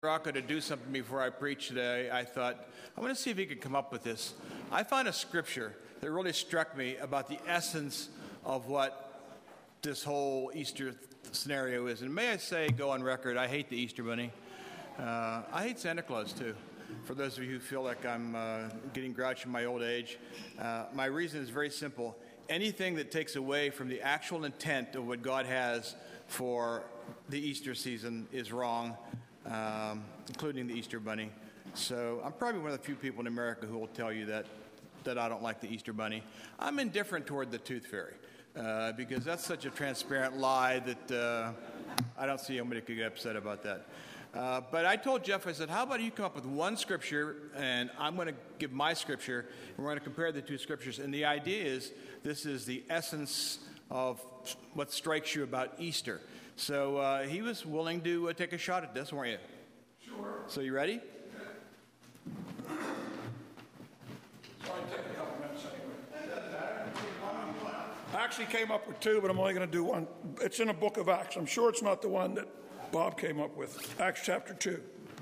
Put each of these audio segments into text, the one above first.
Rocco to do something before I preach today, I thought, I want to see if he could come up with this. I found a scripture that really struck me about the essence of what this whole Easter scenario is. And may I say, go on record, I hate the Easter Bunny. I hate Santa Claus, too. For those of you who feel like I'm getting grouchy in my old age, my reason is very simple. Anything that takes away from the actual intent of what God has for the Easter season is wrong. Including the Easter Bunny. So I'm probably one of the few people in America who will tell you that I don't like the Easter Bunny. I'm indifferent toward the Tooth Fairy because that's such a transparent lie that I don't see anybody could get upset about that. But I told Jeff, I said, how about you come up with one scripture and I'm going to give my scripture and we're going to compare the two scriptures. And the idea is this is the essence of what strikes you about Easter. So he was willing to take a shot at this, weren't you? Sure. So you ready? Yeah. Sorry, take a couple minutes anyway. I actually came up with two, but I'm only going to do one. It's in the book of Acts. I'm sure it's not the one that Bob came up with. Acts chapter 2.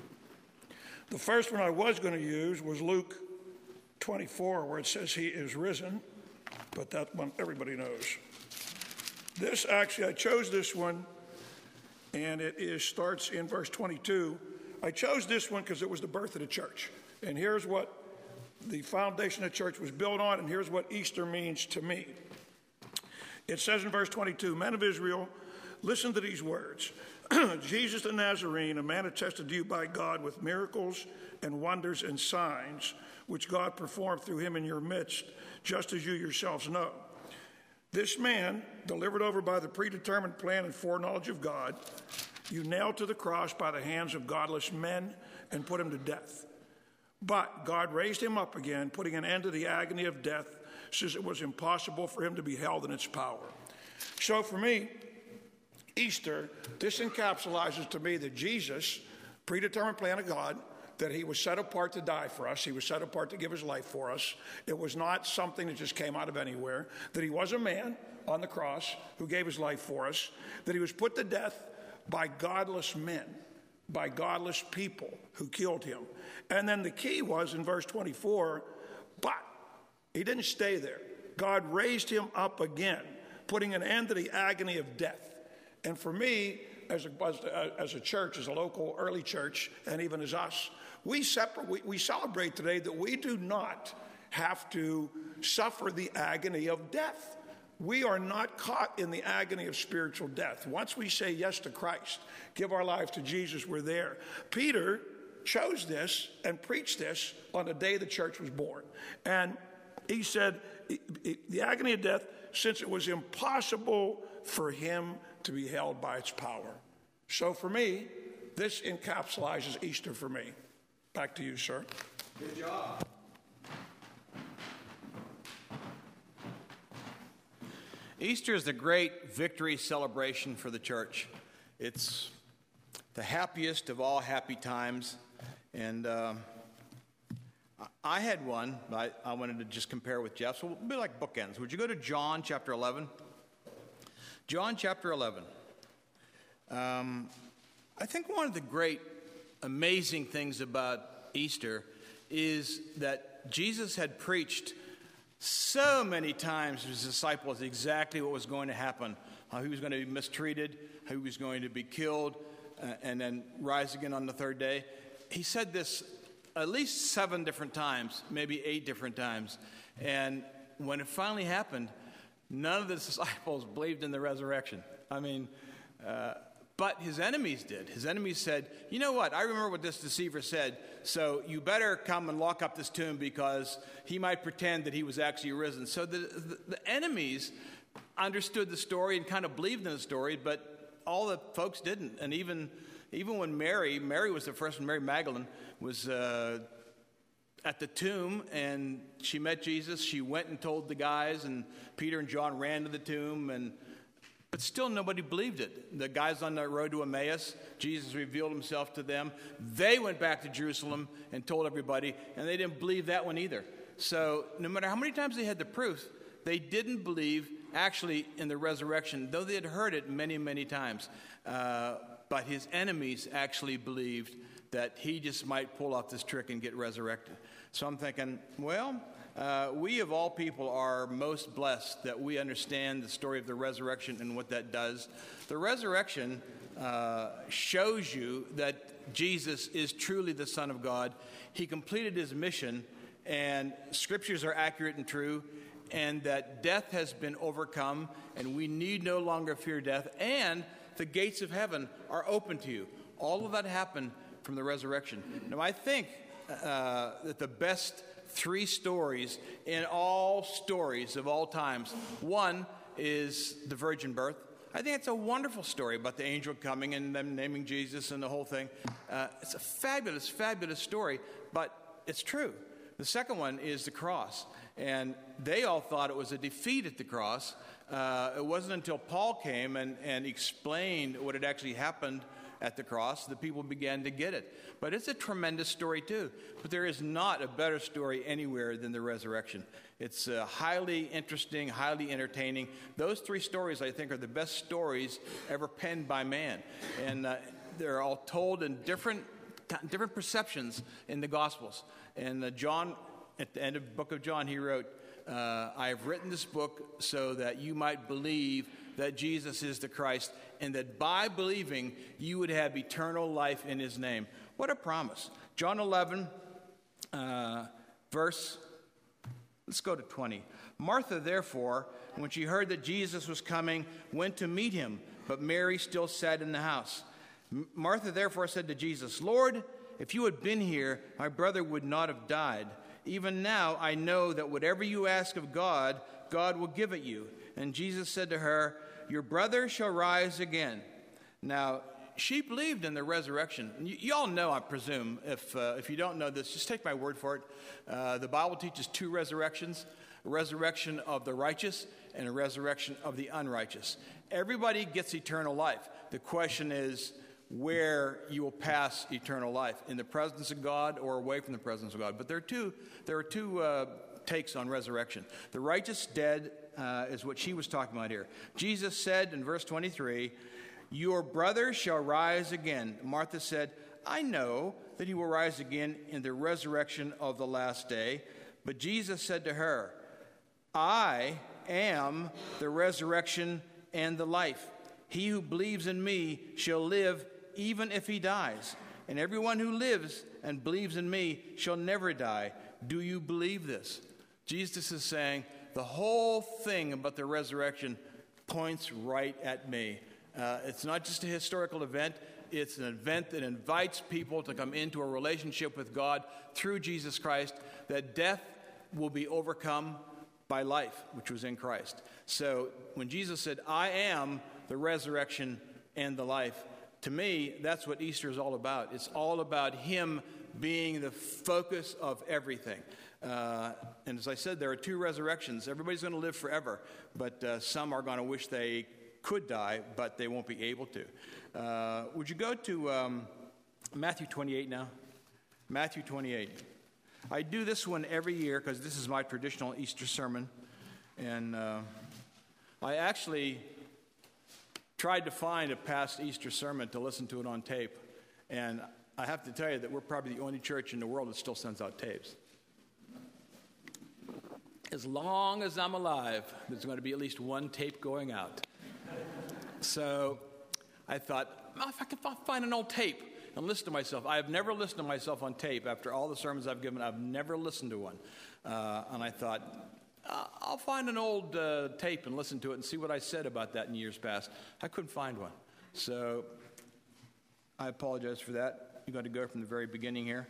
The first one I was going to use was Luke 24, where it says he is risen, but that one everybody knows. This actually, I chose this one. And it starts in verse 22. I chose this one because it was the birth of the church. And here's what the foundation of the church was built on, and here's what Easter means to me. It says in verse 22, Men of Israel, listen to these words. Jesus the Nazarene, a man attested to you by God with miracles and wonders and signs, which God performed through him in your midst, just as you yourselves know. This man, delivered over by the predetermined plan and foreknowledge of God, you nailed to the cross by the hands of godless men and put him to death. But God raised him up again, putting an end to the agony of death, since it was impossible for him to be held in its power. So for me, Easter, this encapsulates to me that Jesus, predetermined plan of God, that he was set apart to die for us. He was set apart to give his life for us. It was not something that just came out of anywhere. That he was a man on the cross who gave his life for us. That he was put to death by godless men, by godless people who killed him. And then the key was in verse 24, but he didn't stay there. God raised him up again, putting an end to the agony of death. And for me, as a church, as a local early church, and even as us, we celebrate today that we do not have to suffer the agony of death. We are not caught in the agony of spiritual death. Once we say yes to Christ, give our lives to Jesus, we're there. Peter chose this and preached this on the day the church was born. And he said, the agony of death, since it was impossible for him to be held by its power. So for me, this encapsulates Easter for me. Back to you, sir. Good job. Easter is the great victory celebration for the church. It's the happiest of all happy times. And I had one, but I wanted to just compare with Jeff. So we'll be like bookends. Would you go to John chapter 11? John chapter 11. I think one of the great amazing things about Easter is that Jesus had preached so many times to his disciples exactly what was going to happen, how he was going to be mistreated, how he was going to be killed, and then rise again on the third day. He said this at least 7 different times, maybe 8 different times. And when it finally happened, none of the disciples believed in the resurrection. I mean, but his enemies did. His enemies said, you know what, I remember what this deceiver said, so you better come and lock up this tomb because he might pretend that he was actually risen. So the enemies understood the story and kind of believed in the story, but all the folks didn't. And even when Mary was the first one, Mary Magdalene was at the tomb, and she met Jesus. She went and told the guys, and Peter and John ran to the tomb, but still nobody believed it. The guys on the road to Emmaus, Jesus revealed himself to them. They went back to Jerusalem and told everybody, and they didn't believe that one either. So no matter how many times they had the proof, they didn't believe actually in the resurrection, though they had heard it many, many times. But his enemies actually believed that he just might pull off this trick and get resurrected. So I'm thinking, well, we of all people are most blessed that we understand the story of the resurrection and what that does. The resurrection shows you that Jesus is truly the Son of God. He completed his mission, and scriptures are accurate and true, and that death has been overcome, and we need no longer fear death, and the gates of heaven are open to you. All of that happened from the resurrection. Now, I think that the best three stories in all stories of all times, one is the virgin birth. I think it's a wonderful story about the angel coming and them naming Jesus and the whole thing. It's a fabulous, fabulous story, but it's true. The second one is the cross, and they all thought it was a defeat at the cross. It wasn't until Paul came and explained what had actually happened at the cross that people began to get it. But it's a tremendous story too. But there is not a better story anywhere than the resurrection. It's highly interesting, highly entertaining. Those three stories, I think, are the best stories ever penned by man. And they're all told in different perceptions in the Gospels. And John, at the end of the book of John, he wrote, I have written this book so that you might believe that Jesus is the Christ, and that by believing you would have eternal life in his name. What a promise. John 11, let's go to 20. Martha, therefore, when she heard that Jesus was coming, went to meet him, but Mary still sat in the house. Martha, therefore, said to Jesus, Lord, if you had been here, my brother would not have died. Even now I know that whatever you ask of God, God will give it you. And Jesus said to her, your brother shall rise again. Now, she believed in the resurrection. You all know, I presume. If you don't know this, just take my word for it. The Bible teaches two resurrections, a resurrection of the righteous and a resurrection of the unrighteous. Everybody gets eternal life. The question is where you will pass eternal life, in the presence of God or away from the presence of God. But there are two takes on resurrection. The righteous dead is what she was talking about here. Jesus said in verse 23, your brother shall rise again. Martha said, I know that he will rise again in the resurrection of the last day. But Jesus said to her, I am the resurrection and the life. He who believes in me shall live even if he dies. And everyone who lives and believes in me shall never die. Do you believe this? Jesus is saying the whole thing about the resurrection points right at me. It's not just a historical event. It's an event that invites people to come into a relationship with God through Jesus Christ, that death will be overcome by life, which was in Christ. So when Jesus said, I am the resurrection and the life, to me, that's what Easter is all about. It's all about him being the focus of everything. And as I said, there are two resurrections. Everybody's going to live forever, but some are going to wish they could die, but they won't be able to. Would you go to Matthew 28 now? Matthew 28. I do this one every year because this is my traditional Easter sermon. And I actually tried to find a past Easter sermon to listen to it on tape. And I have to tell you that we're probably the only church in the world that still sends out tapes. As long as I'm alive, there's going to be at least one tape going out. So I thought, if I can find an old tape and listen to myself. I have never listened to myself on tape. After all the sermons I've given, I've never listened to one. And I thought, I'll find an old tape and listen to it and see what I said about that in years past. I couldn't find one. So I apologize for that. You've got to go from the very beginning here.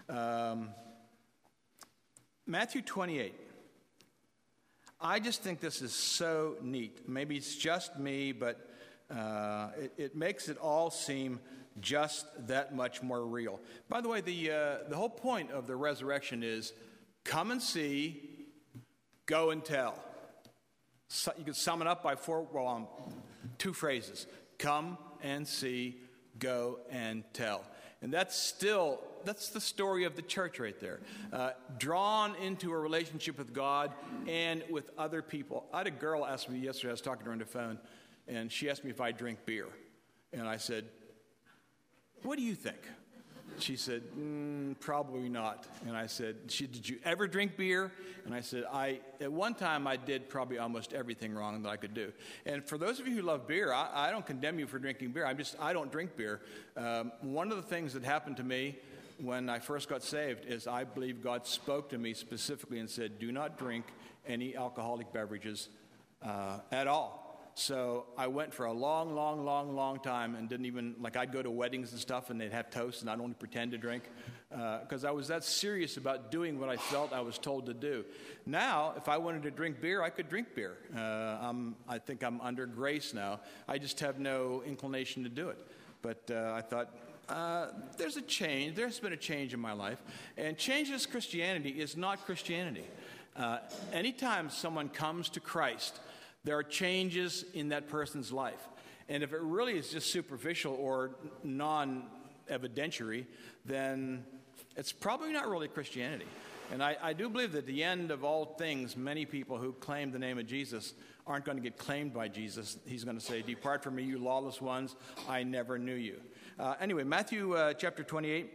Matthew 28. I just think this is so neat. Maybe it's just me, but it makes it all seem just that much more real. By the way, the whole point of the resurrection is come and see, go and tell. So you can sum it up by two phrases. Come and see, go and tell. And that's the story of the church right there. Drawn into a relationship with God and with other people. I had a girl ask me yesterday, I was talking to her on the phone, and she asked me if I drink beer. And I said, what do you think? She said, probably not. And I said, did you ever drink beer? And I said, at one time I did probably almost everything wrong that I could do. And for those of you who love beer, I don't condemn you for drinking beer. I don't drink beer. One of the things that happened to me when I first got saved is I believe God spoke to me specifically and said, do not drink any alcoholic beverages at all. So I went for a long time and didn't even, I'd go to weddings and stuff and they'd have toast and I'd only pretend to drink because I was that serious about doing what I felt I was told to do. Now, if I wanted to drink beer, I could drink beer. I think I'm under grace now. I just have no inclination to do it. But I thought, there's a change. There's been a change in my life. And changeless Christianity is not Christianity. Anytime someone comes to Christ, there are changes in that person's life. And if it really is just superficial or non-evidentiary, then it's probably not really Christianity. And I do believe that at the end of all things, many people who claim the name of Jesus aren't going to get claimed by Jesus. He's going to say, depart from me, you lawless ones, I never knew you. Anyway, Matthew chapter 28,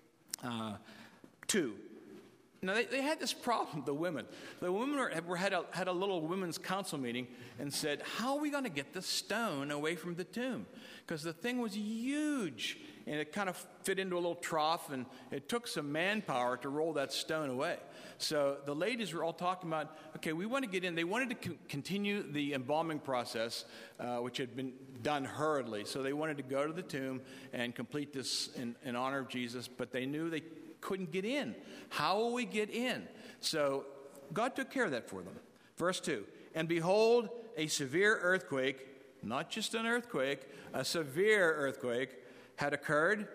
2. Now, they had this problem, the women. The women had a little women's council meeting and said, how are we going to get the stone away from the tomb? Because the thing was huge, and it kind of fit into a little trough, and it took some manpower to roll that stone away. So the ladies were all talking about, okay, we want to get in. They wanted to continue the embalming process, which had been done hurriedly. So they wanted to go to the tomb and complete this in honor of Jesus, but they knew they couldn't get in. How will we get in? So God took care of that for them. Verse 2, and behold, a severe earthquake, not just an earthquake, a severe earthquake had occurred,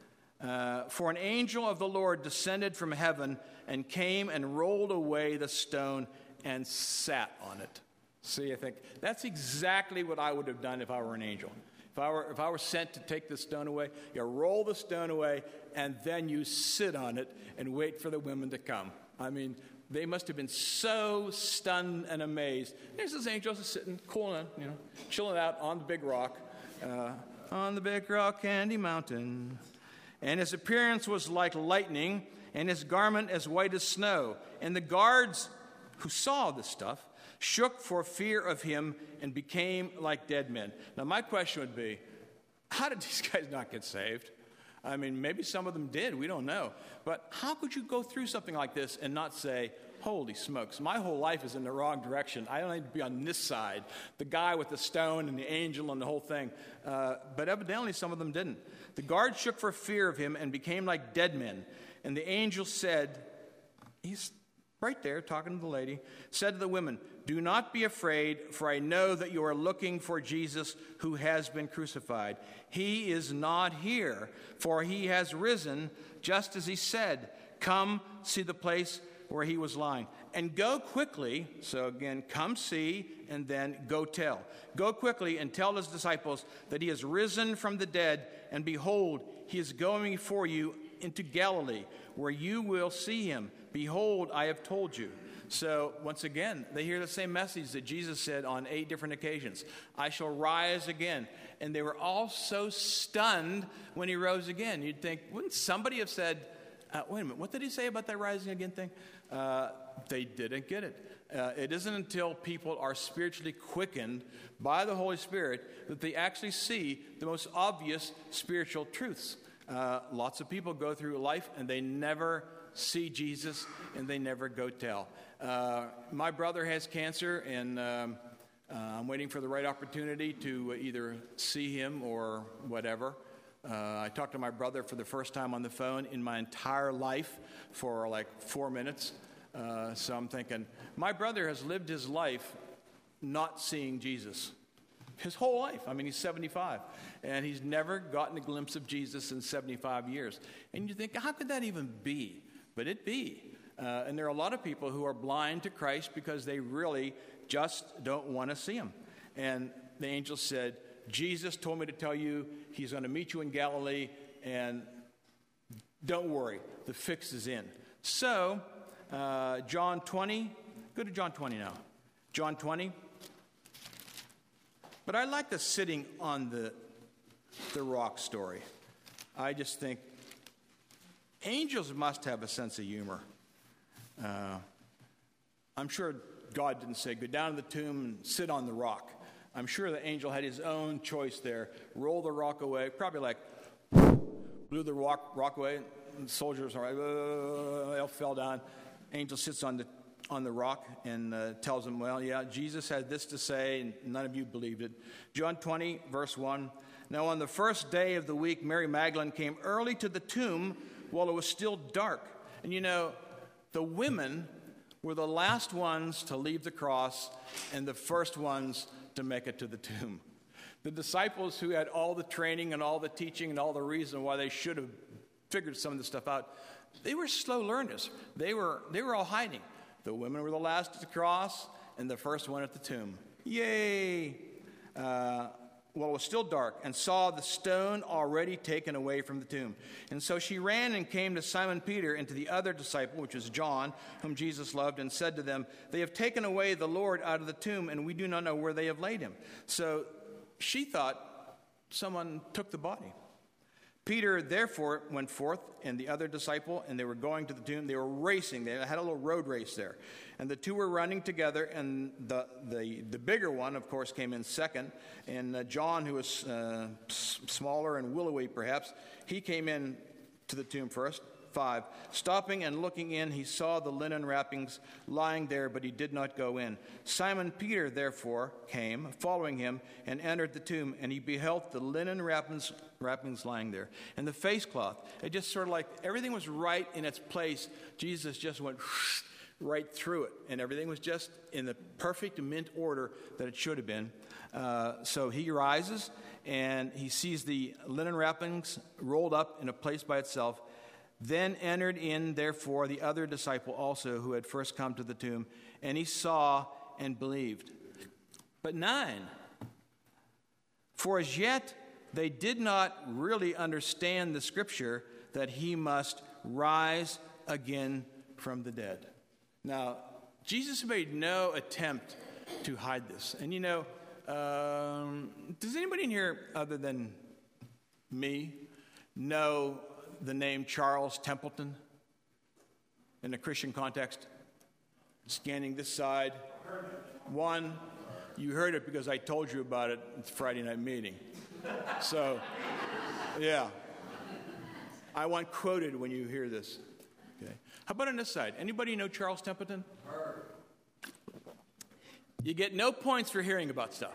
for an angel of the Lord descended from heaven and came and rolled away the stone and sat on it. See, I think that's exactly what I would have done if I were an angel. If I were sent to take the stone away, you roll the stone away, and then you sit on it and wait for the women to come. I mean, they must have been so stunned and amazed. There's this angel just sitting, cooling, chilling out on the big rock, on the big rock candy mountain. And his appearance was like lightning, and his garment as white as snow. And the guards who saw this stuff shook for fear of him and became like dead men. Now, my question would be, how did these guys not get saved? I mean, maybe some of them did. We don't know. But how could you go through something like this and not say, holy smokes, my whole life is in the wrong direction. I don't need to be on this side. The guy with the stone and the angel and the whole thing. But evidently, some of them didn't. The guards shook for fear of him and became like dead men. And the angel said, he's right there talking to the lady, said to the women, do not be afraid, for I know that you are looking for Jesus who has been crucified. He is not here, for he has risen, just as he said. Come, see the place where he was lying. And go quickly, so again, come see, and then go tell. Go quickly and tell his disciples that he has risen from the dead, and behold, he is going before you into Galilee, where you will see him. Behold, I have told you. So once again, they hear the same message that Jesus said on 8 different occasions. I shall rise again. And they were all so stunned when he rose again. You'd think, wouldn't somebody have said, wait a minute, what did he say about that rising again thing? They didn't get it. It isn't until people are spiritually quickened by the Holy Spirit that they actually see the most obvious spiritual truths. Lots of people go through life and they never see Jesus and they never go tell. My brother has cancer, and I'm waiting for the right opportunity to either see him or whatever. I talked to my brother for the first time on the phone in my entire life for like 4 minutes. So I'm thinking, my brother has lived his life not seeing Jesus. His whole life. I mean, he's 75. And he's never gotten a glimpse of Jesus in 75 years. And you think, how could that even be? But it be. And there are a lot of people who are blind to Christ because they really just don't want to see him. And the angel said, Jesus told me to tell you he's going to meet you in Galilee, and don't worry, the fix is in. So, John 20, go to John 20 now. John 20. But I like the sitting on the rock story. I just think Angels must have a sense of humor. I'm sure God didn't say, go down to the tomb and sit on the rock. I'm sure the angel had his own choice there. Roll the rock away, probably like blew the rock away, and the soldiers they all fell down. Angel sits on the rock and tells them, well, yeah, Jesus had this to say, and none of you believed it. John 20, verse 1. Now on the first day of the week, Mary Magdalene came early to the tomb while it was still dark. And you know, the women were the last ones to leave the cross and the first ones to make it to the tomb. The disciples who had all the training and all the teaching and all the reason why they should have figured some of this stuff out, they were slow learners. They were all hiding. The women were the last at the cross and the first one at the tomb. Yay! Well, it was still dark, and saw the stone already taken away from the tomb. And so she ran and came to Simon Peter and to the other disciple, which was John, whom Jesus loved, and said to them, they have taken away the Lord out of the tomb, and we do not know where they have laid him. So she thought someone took the body. Peter, therefore, went forth, and the other disciple, and they were going to the tomb. They were racing. They had a little road race there. And the two were running together, and the bigger one, of course, came in second. And John, who was smaller and willowy, perhaps, he came in to the tomb first. 5. Stopping and looking in, he saw the linen wrappings lying there, but he did not go in. Simon Peter, therefore, came, following him, and entered the tomb, and he beheld the linen wrappings lying there. And the face cloth, it just sort of like everything was right in its place. Jesus just went right through it, and everything was just in the perfect mint order that it should have been. So he rises, and he sees the linen wrappings rolled up in a place by itself. Then entered in, therefore, the other disciple also, who had first come to the tomb, and he saw and believed. But 9, for as yet they did not really understand the scripture that he must rise again from the dead. Now, Jesus made no attempt to hide this. And you know, does anybody in here other than me know the name Charles Templeton in a Christian context? Scanning this side. 1, you heard it because I told you about it at the Friday night meeting. So, yeah. I want quoted when you hear this. Okay. How about on this side? Anybody know Charles Templeton? You get no points for hearing about stuff.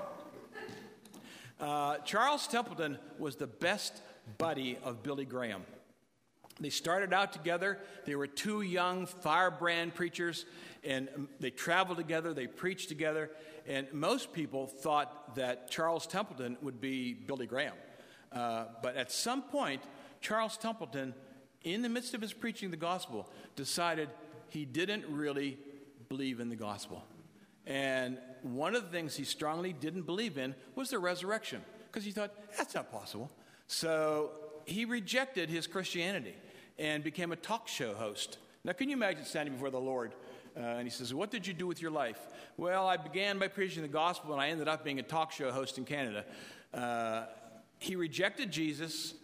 Charles Templeton was the best buddy of Billy Graham. They started out together. They were 2 young firebrand preachers, and they traveled together. They preached together, and most people thought that Charles Templeton would be Billy Graham. But at some point, Charles Templeton, in the midst of his preaching the gospel, decided he didn't really believe in the gospel. And one of the things he strongly didn't believe in was the resurrection, because he thought, that's not possible. So he rejected his Christianity and became a talk show host. Now, can you imagine standing before the Lord and he says, what did you do with your life? Well, I began by preaching the gospel, and I ended up being a talk show host in Canada. He rejected Jesus,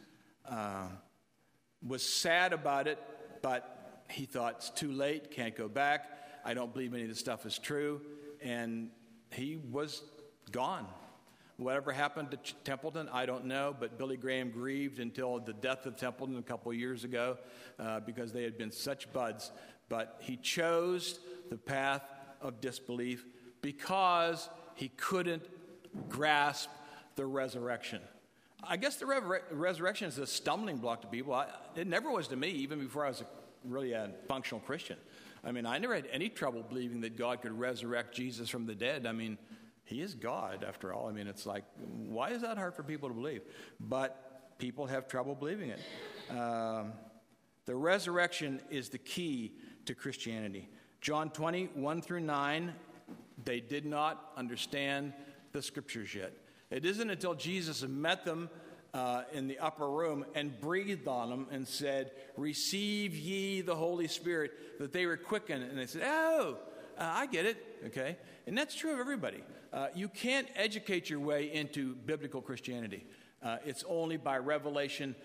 was sad about it, but he thought, it's too late, can't go back. I don't believe any of this stuff is true. And he was gone. Whatever happened to Templeton, I don't know, but Billy Graham grieved until the death of Templeton a couple of years ago because they had been such buds. But he chose the path of disbelief because he couldn't grasp the resurrection. I guess the resurrection is a stumbling block to people. It never was to me, even before I was really a functional Christian. I mean, I never had any trouble believing that God could resurrect Jesus from the dead. I mean, he is God, after all. I mean, it's like, why is that hard for people to believe? But people have trouble believing it. The resurrection is the key to Christianity. John 20, 1 through 9, they did not understand the scriptures yet. It isn't until Jesus met them in the upper room and breathed on them and said, receive ye the Holy Spirit, that they were quickened. And they said, I get it. Okay? And that's true of everybody. You can't educate your way into biblical Christianity. It's only by revelation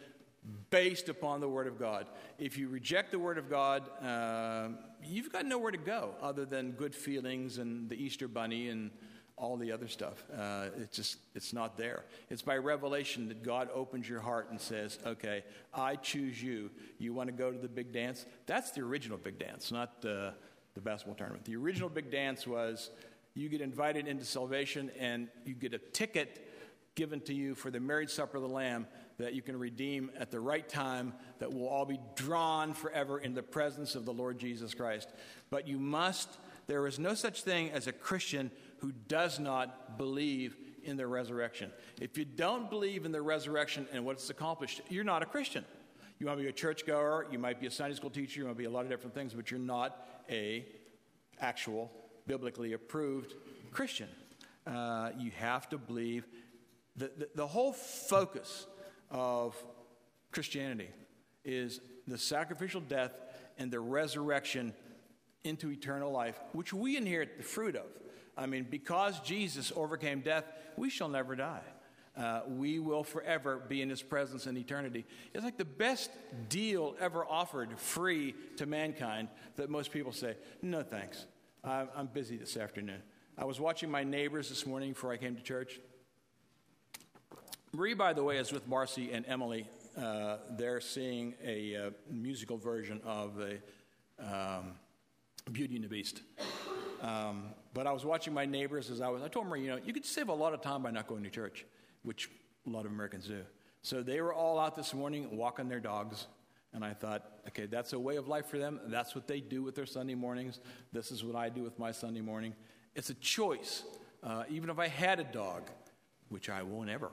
based upon the Word of God. If you reject the Word of God, you've got nowhere to go other than good feelings and the Easter Bunny and all the other stuff. It's not there. It's by revelation that God opens your heart and says, okay, I choose you. You want to go to the big dance? That's the original big dance, not the basketball tournament. The original big dance was you get invited into salvation and you get a ticket given to you for the marriage supper of the Lamb that you can redeem at the right time, that will all be drawn forever in the presence of the Lord Jesus Christ. But there is no such thing as a Christian who does not believe in the resurrection. If you don't believe in the resurrection and what it's accomplished, you're not a Christian. You might be a churchgoer, you might be a Sunday school teacher, you might be a lot of different things, but you're not a actual, biblically approved Christian. You have to believe. The whole focus of Christianity is the sacrificial death and the resurrection into eternal life, which we inherit the fruit of. I mean, because Jesus overcame death, we shall never die. We will forever be in his presence in eternity. It's like the best deal ever offered free to mankind that most people say, no thanks, I'm busy this afternoon. I was watching my neighbors this morning before I came to church. Marie, by the way, is with Marcy and Emily. They're seeing a musical version of Beauty and the Beast. But I was watching my neighbors I told Marie, you could save a lot of time by not going to church, which a lot of Americans do. So they were all out this morning walking their dogs. And I thought, okay, that's a way of life for them. That's what they do with their Sunday mornings. This is what I do with my Sunday morning. It's a choice. Even if I had a dog, which I won't ever,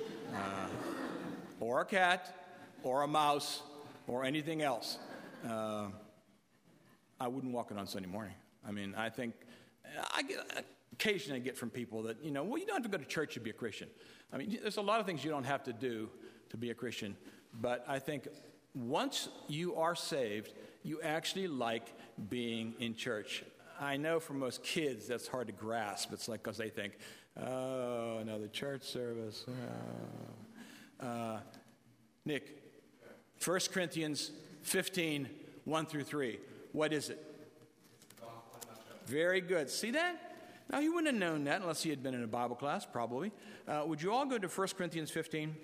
or a cat, or a mouse, or anything else, I wouldn't walk it on Sunday morning. I mean, I think, occasionally I get from people that, you don't have to go to church to be a Christian. I mean, there's a lot of things you don't have to do to be a Christian. But I think once you are saved, you actually like being in church. I know for most kids that's hard to grasp. It's like because they think, oh, another church service. Nick, 1 Corinthians 15, 1 through 3. What is it? Very good. See that? Now, he wouldn't have known that unless he had been in a Bible class, probably. Would you all go to 1 Corinthians 15?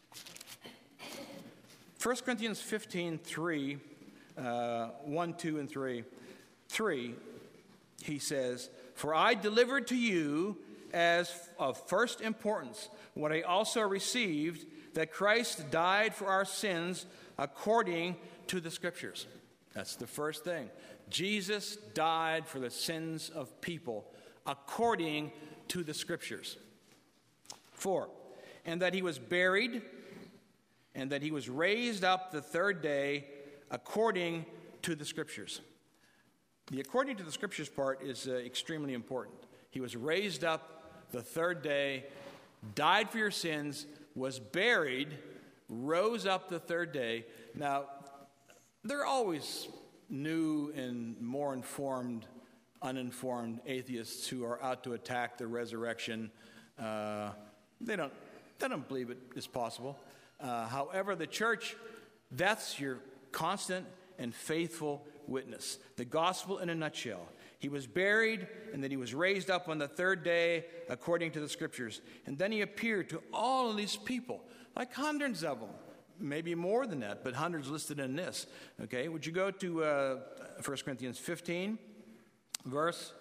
1 Corinthians 15, 3, 1, 2, and 3. 3, he says, "For I delivered to you as of first importance what I also received, that Christ died for our sins according to the Scriptures." That's the first thing. Jesus died for the sins of people according to the Scriptures. 4, and that he was buried, and that he was raised up the third day according to the Scriptures. The according to the Scriptures part is extremely important. He was raised up the third day, died for your sins, was buried, rose up the third day. Now, there are always new and more informed, uninformed atheists who are out to attack the resurrection. They don't believe it is possible. However, the church, that's your constant and faithful witness. The gospel in a nutshell. He was buried, and then he was raised up on the third day according to the Scriptures. And then he appeared to all of these people, like hundreds of them. Maybe more than that, but hundreds listed in this. Okay, would you go to 1 Corinthians 15, verse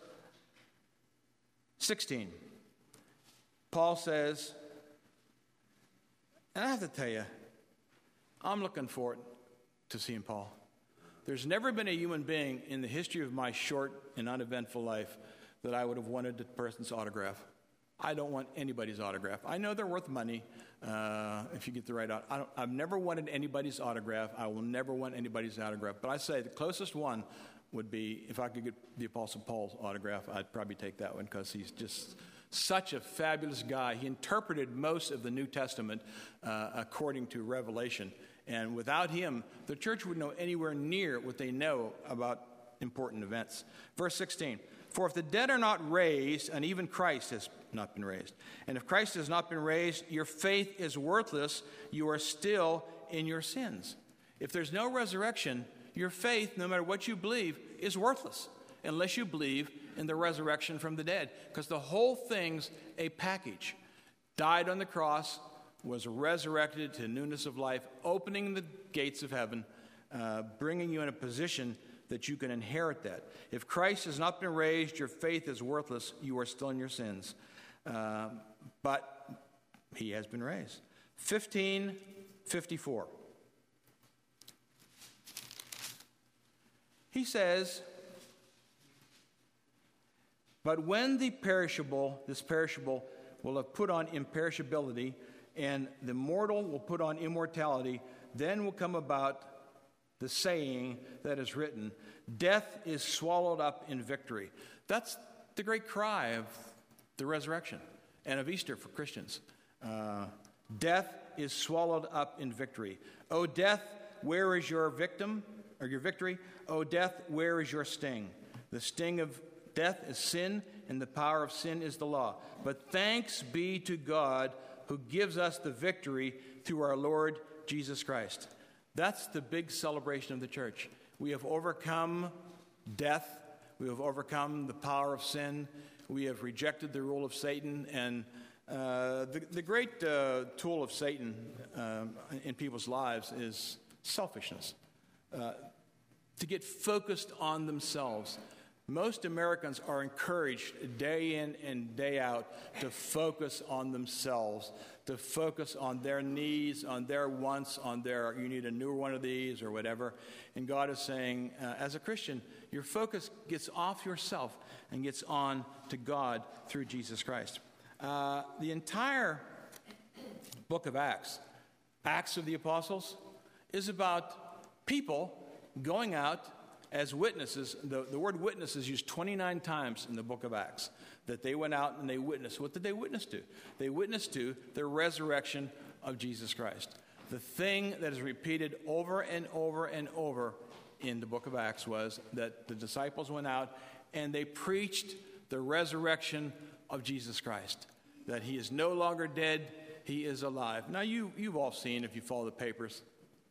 16. Paul says, and I have to tell you, I'm looking forward to seeing Paul. There's never been a human being in the history of my short and uneventful life that I would have wanted the person's autograph. I don't want anybody's autograph. I know they're worth money if you get the right autograph. I've never wanted anybody's autograph. I will never want anybody's autograph. But I say the closest one would be, if I could get the Apostle Paul's autograph, I'd probably take that one because he's just such a fabulous guy. He interpreted most of the New Testament according to Revelation. And without him, the church would know anywhere near what they know about important events. Verse 16, "For if the dead are not raised, and even Christ has not been raised, and if Christ has not been raised, your faith is worthless. You are still in your sins. If there's no resurrection, your faith, no matter what you believe, is worthless unless you believe in the resurrection from the dead. Because the whole thing's a package. Died on the cross, was resurrected to newness of life, opening the gates of heaven, bringing you in a position that you can inherit that. If Christ has not been raised, your faith is worthless. You are still in your sins. But he has been raised. 15:54. He says, but when this perishable will have put on imperishability, and the mortal will put on immortality, then will come about the saying that is written, death is swallowed up in victory. That's the great cry of the resurrection and of Easter for Christians. Death is swallowed up in victory. O death, where is your victim, or your victory? O death, where is your sting? The sting of death is sin, and the power of sin is the law. But thanks be to God who gives us the victory through our Lord Jesus Christ. That's the big celebration of the church. We have overcome death. We have overcome the power of sin. We have rejected the rule of Satan. And the great tool of Satan in people's lives is selfishness. To get focused on themselves. Most Americans are encouraged day in and day out to focus on themselves, to focus on their needs, on their wants, on their, you need a newer one of these or whatever. And God is saying, as a Christian, your focus gets off yourself and gets on to God through Jesus Christ. The entire book of Acts, Acts of the Apostles, is about people going out as witnesses. The word witness is used 29 times in the book of Acts, that they went out and they witnessed. What did they witness to? They witnessed to the resurrection of Jesus Christ. The thing that is repeated over and over and over in the book of Acts was that the disciples went out and they preached the resurrection of Jesus Christ, that he is no longer dead, he is alive. Now, you've all seen, if you follow the papers,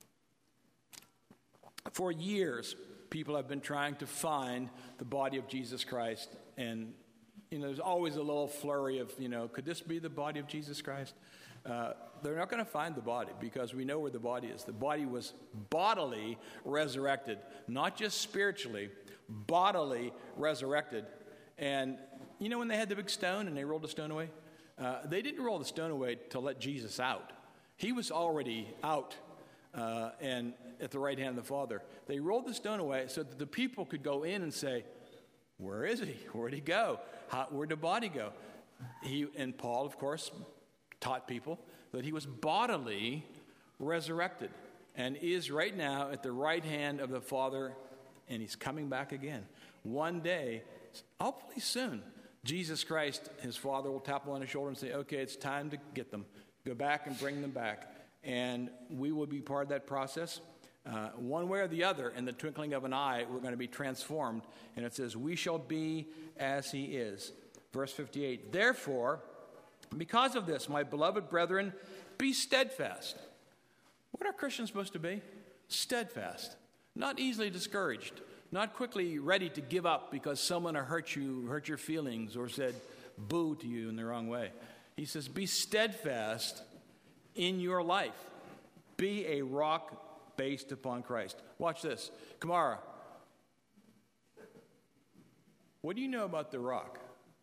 for years, people have been trying to find the body of Jesus Christ. And, there's always a little flurry of, could this be the body of Jesus Christ? They're not going to find the body because we know where the body is. The body was bodily resurrected, not just spiritually, bodily resurrected. And, when they had the big stone and they rolled the stone away, they didn't roll the stone away to let Jesus out. He was already out. And at the right hand of the Father. They rolled the stone away so that the people could go in and say, where is he? Where'd he go? Where'd the body go? And Paul, of course, taught people that he was bodily resurrected and is right now at the right hand of the Father, and he's coming back again. One day, hopefully soon, Jesus Christ, his Father, will tap him on the shoulder and say, okay, it's time to get them. Go back and bring them back. And we will be part of that process. One way or the other, in the twinkling of an eye, we're going to be transformed. And it says, we shall be as he is. Verse 58, therefore, because of this, my beloved brethren, be steadfast. What are Christians supposed to be? Steadfast. Not easily discouraged. Not quickly ready to give up because someone hurt your feelings, or said boo to you in the wrong way. He says, be steadfast in your life. Be a rock based upon Christ. Watch this. Kamara, what do you know about the rock?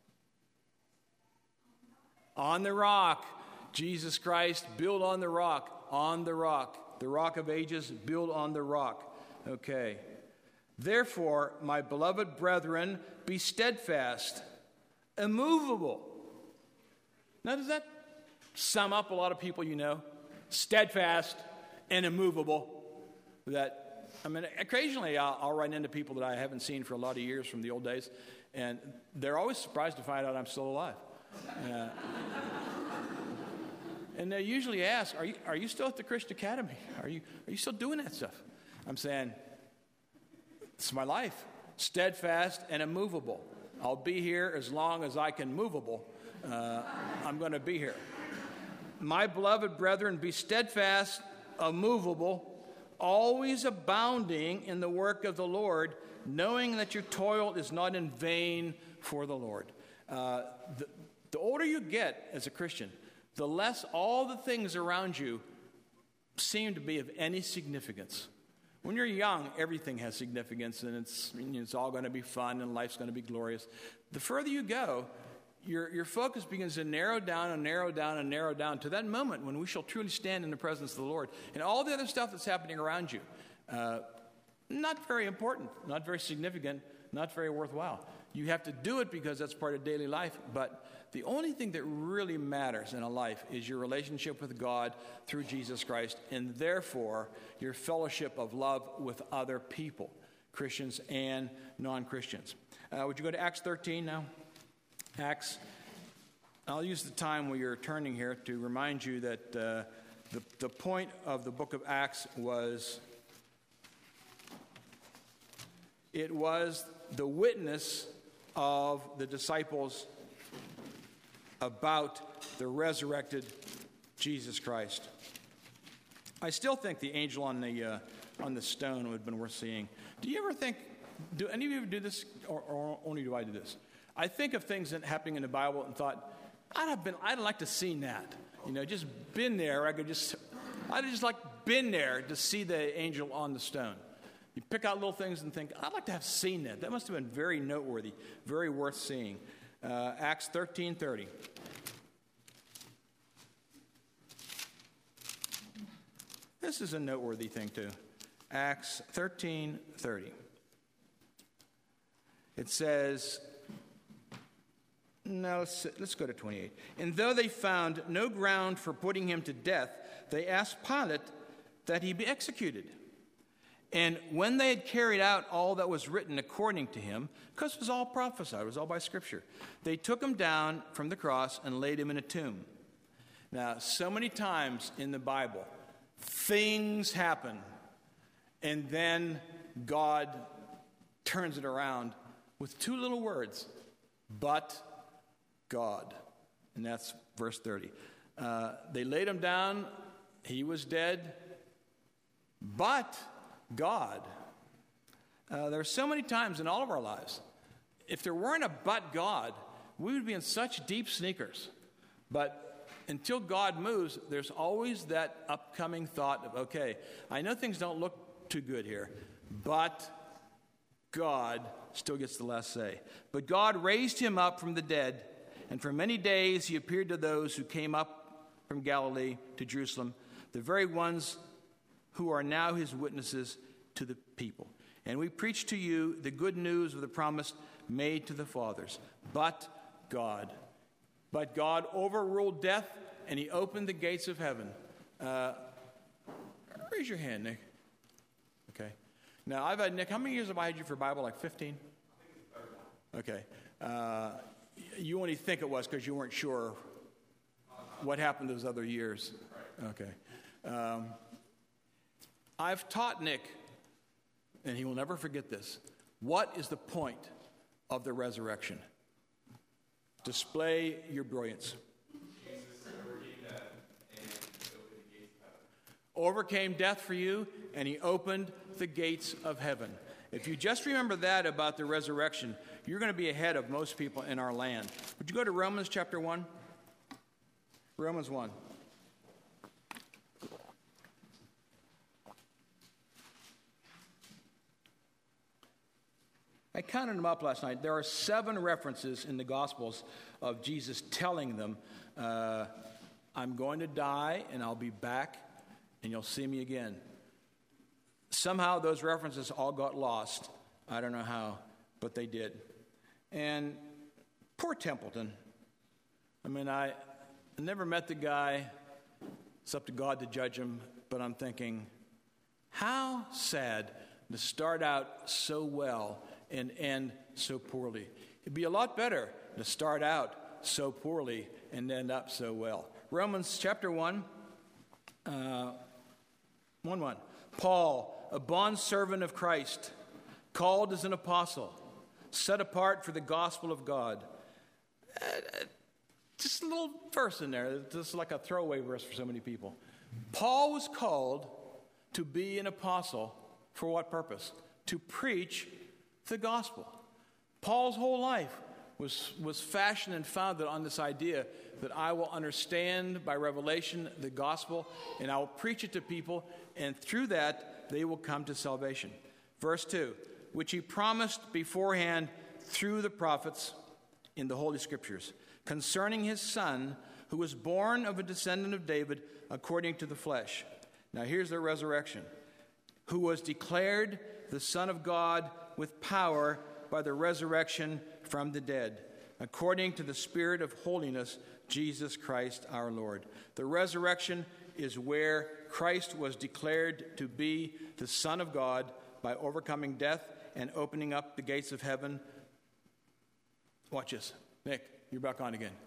On the rock. Jesus Christ, build on the rock. On the rock. The rock of ages, build on the rock. Okay. Therefore, my beloved brethren, be steadfast, immovable. Now, does that sum up a lot of people you know? Steadfast and immovable. Occasionally I'll run into people that I haven't seen for a lot of years from the old days, and they're always surprised to find out I'm still alive. And they usually ask, are you still at the Christian Academy? Are you still doing that stuff? I'm saying, it's my life. Steadfast and immovable. I'll be here as long as I can movable. I'm going to be here. My beloved brethren, be steadfast, immovable, always abounding in the work of the Lord, knowing that your toil is not in vain for the Lord. The older you get as a Christian, the less all the things around you seem to be of any significance. When you're young, everything has significance, and it's all going to be fun, and life's going to be glorious. The further you go, your focus begins to narrow down and narrow down and narrow down to that moment when we shall truly stand in the presence of the Lord. And all the other stuff that's happening around you, not very important, not very significant, not very worthwhile. You have to do it because that's part of daily life, but the only thing that really matters in a life is your relationship with God through Jesus Christ, and therefore your fellowship of love with other people, Christians and non-Christians. Would you go to Acts 13 now? Acts. I'll use the time where you're turning here to remind you that the point of the book of Acts was the witness of the disciples about the resurrected Jesus Christ. I still think the angel on the stone would have been worth seeing. Do you ever think, do any of you do this, or only do I do this? I think of things that happening in the Bible and thought, I'd like to see that. Just been there. I'd just like been there to see the angel on the stone. You pick out little things and think, I'd like to have seen that. That must have been very noteworthy, very worth seeing. Acts 13:30. This is a noteworthy thing too. Acts 13:30. It says, no, let's go to 28. And though they found no ground for putting him to death, they asked Pilate that he be executed. And when they had carried out all that was written according to him, because it was all prophesied, it was all by Scripture, they took him down from the cross and laid him in a tomb. Now, so many times in the Bible, things happen, and then God turns it around with two little words, but God. And that's verse 30. They laid him down, he was dead, but God. There are so many times in all of our lives, if there weren't a but God, we would be in such deep sneakers. But until God moves, there's always that upcoming thought of, okay, I know things don't look too good here, but God still gets the last say. But God raised him up from the dead, and for many days he appeared to those who came up from Galilee to Jerusalem, the very ones who are now his witnesses to the people. And we preach to you the good news of the promise made to the fathers. But God overruled death, and he opened the gates of heaven. Raise your hand, Nick. Okay. Now, I've had, Nick, how many years have I had you for Bible? Like 15? Okay. You only think it was because you weren't sure what happened those other years. Okay. I've taught Nick, and he will never forget this, what is the point of the resurrection? Display your brilliance. Jesus overcame death and opened the gates of heaven. Overcame death for you, and he opened the gates of heaven. If you just remember that about the resurrection, you're going to be ahead of most people in our land. Would you go to Romans chapter 1? Romans 1. I counted them up last night. There are 7 references in the Gospels of Jesus telling them, I'm going to die and I'll be back and you'll see me again. Somehow those references all got lost. I don't know how, but they did. And poor Templeton. I mean, I never met the guy. It's up to God to judge him, but I'm thinking, how sad to start out so well and end so poorly. It'd be a lot better to start out so poorly and end up so well. Romans chapter 1, 1:1. Paul, a bondservant of Christ, called as an apostle, set apart for the gospel of God. Just a little verse in there. Just like a throwaway verse for so many people. Paul was called to be an apostle for what purpose? To preach the gospel. Paul's whole life was fashioned and founded on this idea that I will understand by revelation the gospel, and I will preach it to people, and through that they will come to salvation. Verse 2, which he promised beforehand through the prophets in the Holy Scriptures, concerning his Son, who was born of a descendant of David according to the flesh. Now here's the resurrection. Who was declared the Son of God with power by the resurrection from the dead, according to the Spirit of holiness, Jesus Christ our Lord. The resurrection is where Christ was declared to be the Son of God by overcoming death and opening up the gates of heaven. Watch this. Nick, you're back on again.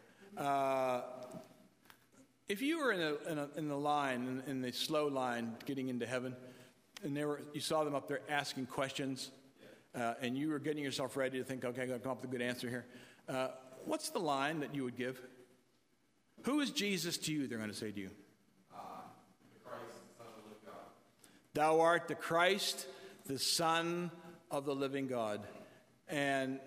If you were in the line, in the slow line getting into heaven, and you saw them up there asking questions, and you were getting yourself ready to think, okay, I'm going to come up with a good answer here. What's the line that you would give? Who is Jesus to you, they're going to say to you? The Christ, the Son of the living God. Thou art the Christ, the Son of the living God. And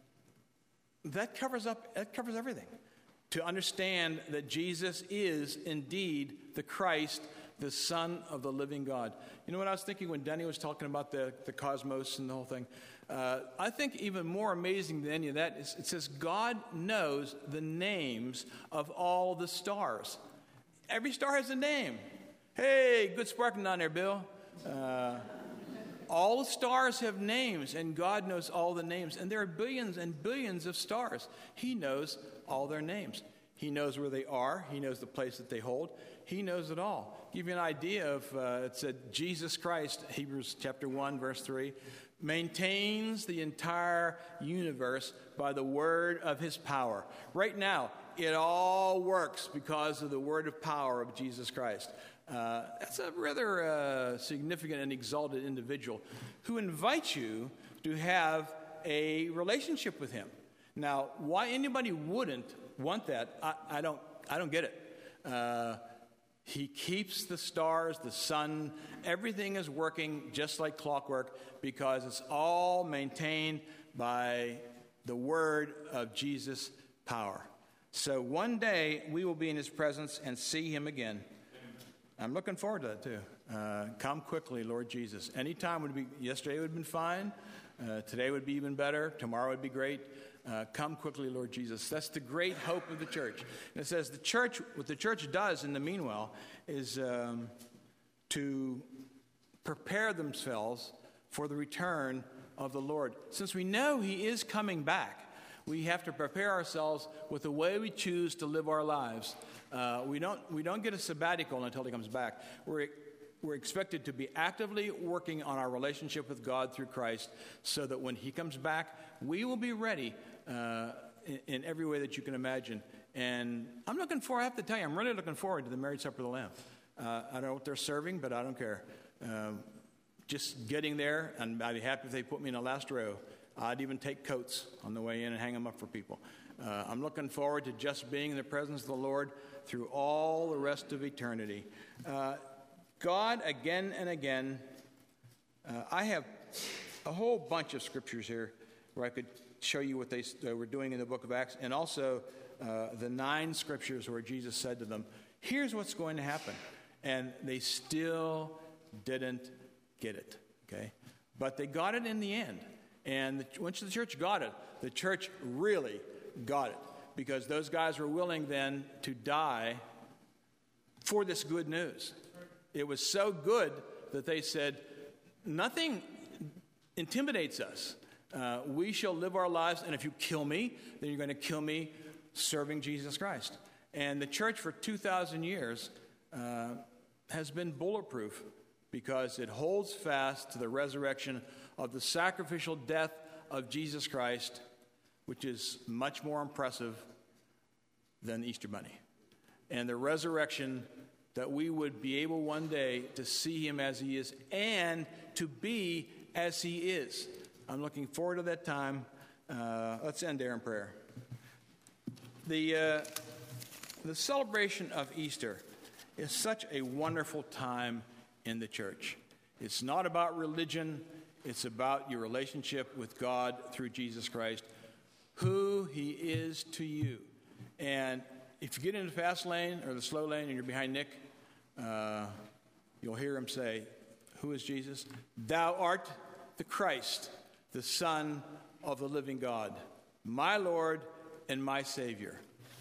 that covers everything. To understand that Jesus is indeed the Christ, the Son of the living God. You know what I was thinking when Denny was talking about the cosmos and the whole thing? I think even more amazing than any of that is it says God knows the names of all the stars. Every star has a name. Hey, good sparking down there, Bill. All the stars have names, and God knows all the names. And there are billions and billions of stars. He knows all their names. He knows where they are. He knows the place that they hold. He knows it all. Give you an idea of, it said, Jesus Christ, Hebrews chapter 1, verse 3, maintains the entire universe by the word of his power. Right now, it all works because of the word of power of Jesus Christ. That's a rather significant and exalted individual who invites you to have a relationship with him. Now, why anybody wouldn't want that, I don't get it. He keeps the stars, the sun, everything is working just like clockwork because it's all maintained by the word of Jesus' power. So one day we will be in his presence and see him again. I'm looking forward to that too. Come quickly, Lord Jesus. Anytime would be, yesterday would have been fine. Today would be even better. Tomorrow would be great. Come quickly, Lord Jesus. That's the great hope of the church. And it says what the church does in the meanwhile is to prepare themselves for the return of the Lord. Since we know he is coming back, we have to prepare ourselves with the way we choose to live our lives. We don't get a sabbatical until he comes back. We're expected to be actively working on our relationship with God through Christ so that when he comes back, we will be ready in every way that you can imagine. And I have to tell you, I'm really looking forward to the marriage supper of the Lamb. I don't know what they're serving, but I don't care. Just getting there, and I'd be happy if they put me in the last row. I'd even take coats on the way in and hang them up for people. I'm looking forward to just being in the presence of the Lord through all the rest of eternity. God, again and again, I have a whole bunch of scriptures here where I could show you what they were doing in the book of Acts, and also the 9 scriptures where Jesus said to them, here's what's going to happen. And they still didn't get it, okay? But they got it in the end. And once the church got it, the church really got it, because those guys were willing then to die for this good news. It was so good that they said, nothing intimidates us. We shall live our lives, and if you kill me, then you're going to kill me serving Jesus Christ. And the church for 2,000 years has been bulletproof because it holds fast to the resurrection of the sacrificial death of Jesus Christ, which is much more impressive than the Easter Bunny. And the resurrection that we would be able one day to see him as he is and to be as he is. I'm looking forward to that time. Let's end there in prayer. The celebration of Easter is such a wonderful time in the church. It's not about religion. It's about your relationship with God through Jesus Christ, who he is to you. And if you get into the fast lane or the slow lane and you're behind Nick, you'll hear him say, who is Jesus? Thou art the Christ, the Son of the living God, my Lord and my Savior.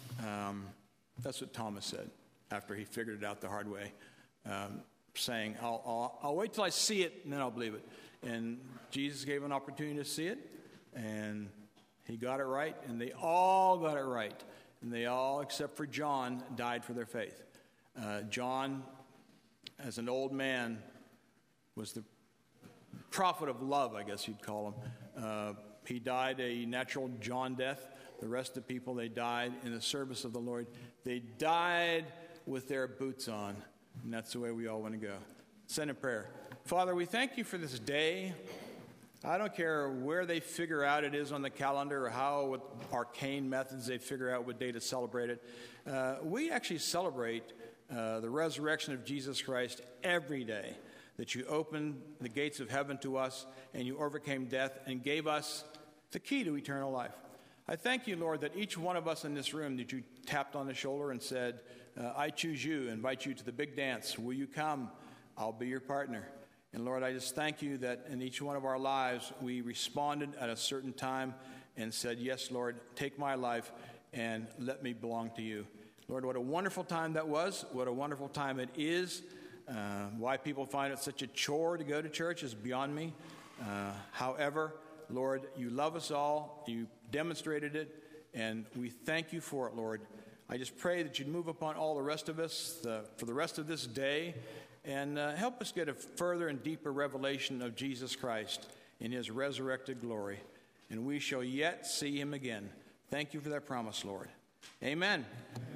That's what Thomas said after he figured it out the hard way, saying, I'll wait till I see it and then I'll believe it. And Jesus gave an opportunity to see it, and he got it right, and they all got it right. And they all, except for John, died for their faith. John, as an old man, was the prophet of love, I guess you'd call him. He died a natural John death. The rest of the people, they died in the service of the Lord. They died with their boots on, and that's the way we all want to go. Send a prayer. Father, we thank you for this day. I don't care where they figure out it is on the calendar or how, with arcane methods, they figure out what day to celebrate it. We actually celebrate the resurrection of Jesus Christ every day, that you opened the gates of heaven to us and you overcame death and gave us the key to eternal life. I thank you, Lord, that each one of us in this room that you tapped on the shoulder and said, I choose you, invite you to the big dance. Will you come? I'll be your partner. And Lord, I just thank you that in each one of our lives, we responded at a certain time and said, yes, Lord, take my life and let me belong to you. Lord, what a wonderful time that was. What a wonderful time it is. Why people find it such a chore to go to church is beyond me. However, Lord, you love us all. You demonstrated it, and we thank you for it, Lord. I just pray that you'd move upon all the rest of us for the rest of this day, and help us get a further and deeper revelation of Jesus Christ in his resurrected glory. And we shall yet see him again. Thank you for that promise, Lord. Amen.